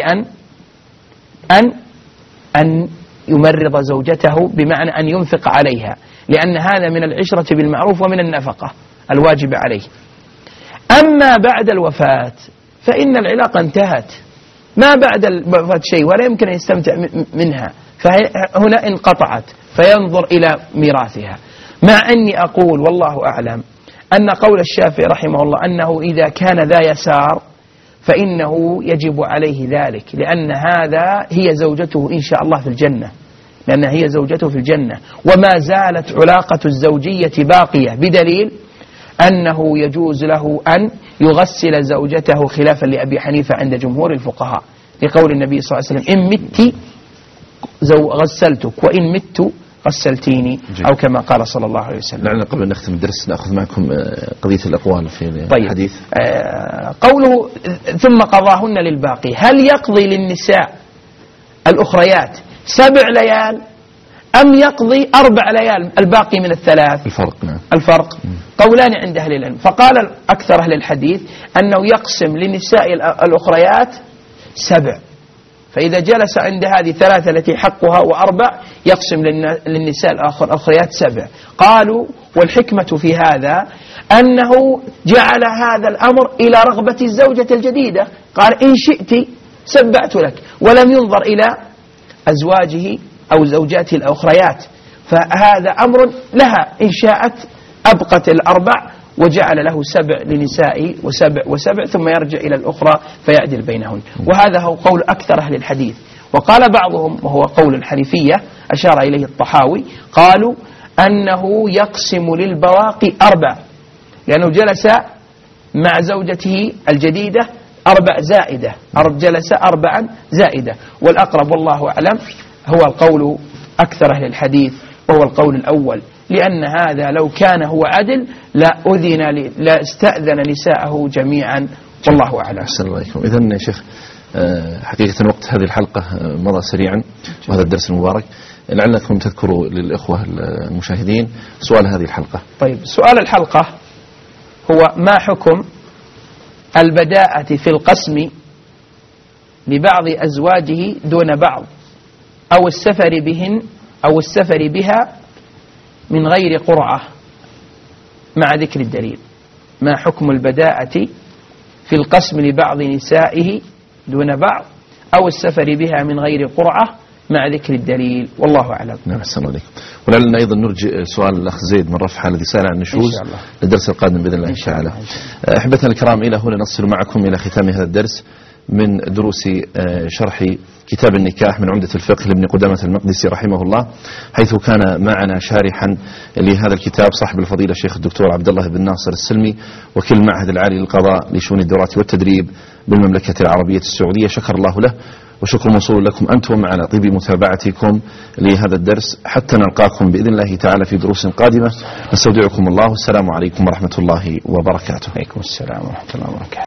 أن يمرض زوجته، بمعنى أن ينفق عليها، لأن هذا من العشرة بالمعروف ومن النفقة الواجب عليه. أما بعد الوفاة فإن العلاقة انتهت، ما بعد الوفاة شيء ولا يمكن أن يستمتع منها، فهنا انقطعت، فينظر إلى ميراثها. مع أني أقول والله أعلم أن قول الشافعي رحمه الله أنه إذا كان ذا يسار فإنه يجب عليه ذلك، لأن هذا هي زوجته إن شاء الله في الجنة، لأن هي زوجته في الجنة، وما زالت علاقة الزوجية باقية، بدليل أنه يجوز له أن يغسل زوجته خلافا لأبي حنيفة عند جمهور الفقهاء، لقول النبي صلى الله عليه وسلم إن مت غسلتك وإن مت غسلتيني، أو كما قال صلى الله عليه وسلم.
لعلنا قبل أن نختم الدرس نأخذ معكم قضية الأقوال في الحديث.
قوله ثم قضاهن للباقي، هل يقضي للنساء الأخريات 7 ليال أم يقضي 4 ليال الباقي من الثلاث؟ الفرق قولان عند أهل العلم. فقال أكثر أهل الحديث أنه يقسم للنساء الأخريات 7، فإذا جلس عند هذه 3 التي حقها و4 يقسم للنساء الأخريات 7. قالوا والحكمة في هذا أنه جعل هذا الأمر إلى رغبة الزوجة الجديدة، قال إن شئت سبعت لك، ولم ينظر إلى أزواجه أو زوجاته الأخريات، فهذا أمر لها إن شاءت أبقت 4 وجعل له 7 لنسائه و7 ثم يرجع إلى الأخرى فيعدل بينهن. وهذا هو قول أكثر أهل الحديث. وقال بعضهم وهو قول الحنفية أشار إليه الطحاوي، قالوا أنه يقسم للبواقي 4، لأنه جلس مع زوجته الجديدة 4 زائدة، جلس 4 زائدة. والأقرب والله أعلم هو القول أكثر أهل الحديث وهو القول الأول، لأن هذا لو كان هو عدل لا استأذن نساءه جميعا، والله أعلم.
أحسن الله عليكم. إذن يا شيخ حقيقة وقت هذه الحلقة مضى سريعا، وهذا الدرس المبارك، لعلكم تذكروا للإخوة المشاهدين سؤال هذه الحلقة.
طيب، سؤال الحلقة هو ما حكم البداءة في القسم لبعض أزواجه دون بعض، أو السفر بهن أو السفر بها من غير قرعة مع ذكر الدليل. ما حكم البداءة في القسم لبعض نسائه دون بعض أو السفر بها من غير قرعة مع ذكر الدليل، والله أعلم.
نعم، السلام عليكم. ولعلنا أيضا نرجع سؤال الأخ زيد من رفح الذي سأل عن النشوز للدرس القادم بإذن الله تعالى. أحبتنا الكرام، إلى هنا نصل معكم إلى ختام هذا الدرس من دروس شرح كتاب النكاح من عمدة الفقه لابن قدامة المقدسي رحمه الله، حيث كان معنا شارحا لهذا الكتاب صاحب الفضيلة الشيخ الدكتور عبد الله بن ناصر السلمي، وكيل المعهد العالي للقضاء لشؤون الدورات والتدريب بالمملكة العربية السعودية، شكر الله له وشكر موصول لكم أنتم على طيب متابعتكم لهذا الدرس، حتى نلقاكم بإذن الله تعالى في دروس قادمة. نستودعكم الله، والسلام عليكم ورحمة الله وبركاته.
عليكم السلام ورحمة الله وبركاته.